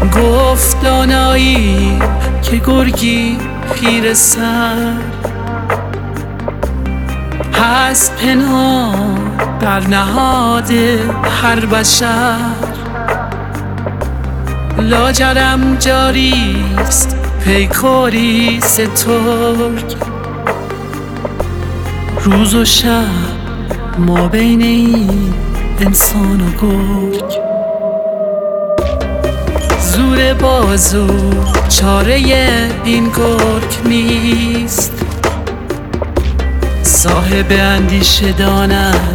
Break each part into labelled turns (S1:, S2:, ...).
S1: گفت دانایی که گرگی پیر سر هست پنهان در نهاد هر بشر. لاجرم جاریست پیکاری سترگ، روز و شب ما بین این انسان و گرگ. زور بازو چاره این گرگ نیست، صاحب اندیشه داند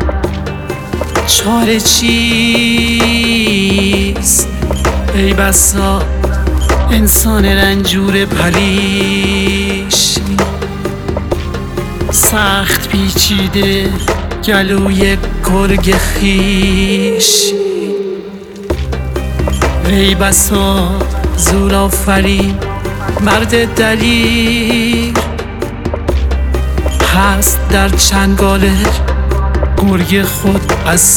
S1: چاره چیست. ای بسا انسان رنجور پریش، سخت پیچیده گلوی گرگ خویش. ای بسا زور آفرین مرد دلیر، هست در چنگال گرگ خود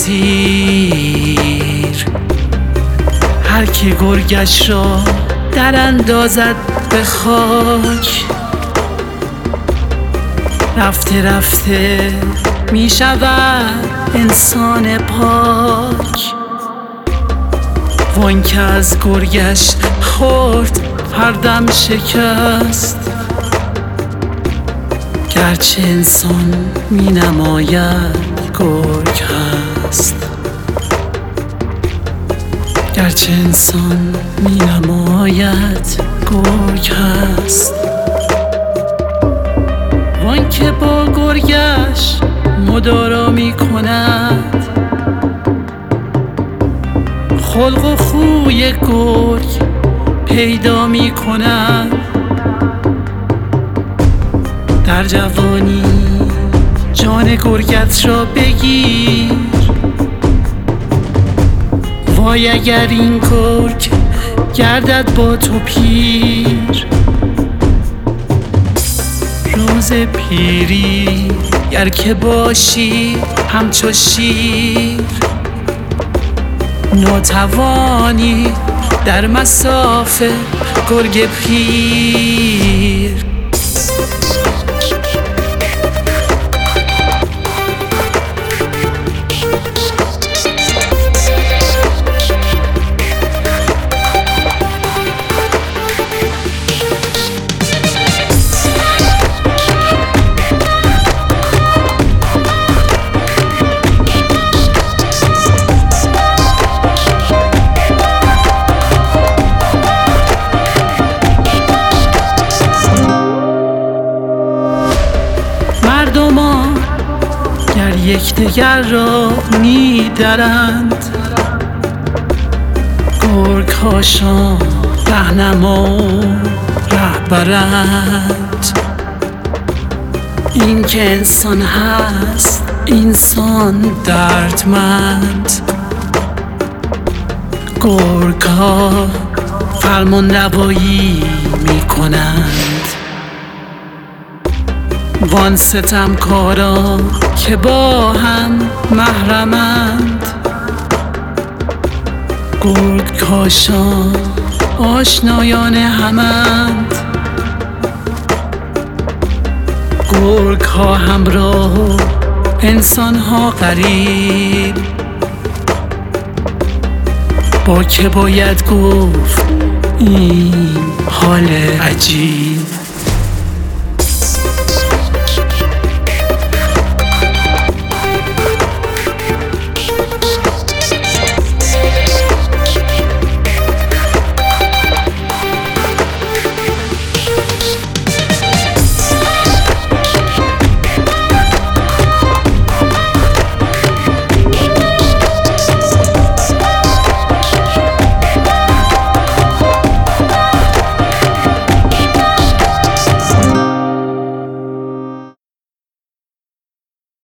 S1: اسیر. هر که گرگش را در اندازد به خاک، رفته رفته می شود انسان پاک. وان که از گرگش خورد هردم شکست، گرچه انسان می نماید گرگ هست. گرچه انسان می نماید گرگ هست. وان که با گرگش مدارا می کند، خلق و خوی گرگ پیدا می کند. در جوانی جان گرگت را بگیر، وای اگر این گرگ گردد با تو پیر. روز پیری گر که باشی همچو شیر، ناتوانی در مصاف گرگ پیر. مردمان گر یکدیگر را می درند، گرگ هاشان رهنما و رهبرند. این که انسان هست انسان دردمند، گرگ ها فرمان روایی می کنند. وان ستمکارا که با هم محرمند، گرگ کاشان آشنایان همند. گرگ ها همراه و انسان ها غریب، با که باید گفت این حال عجیب.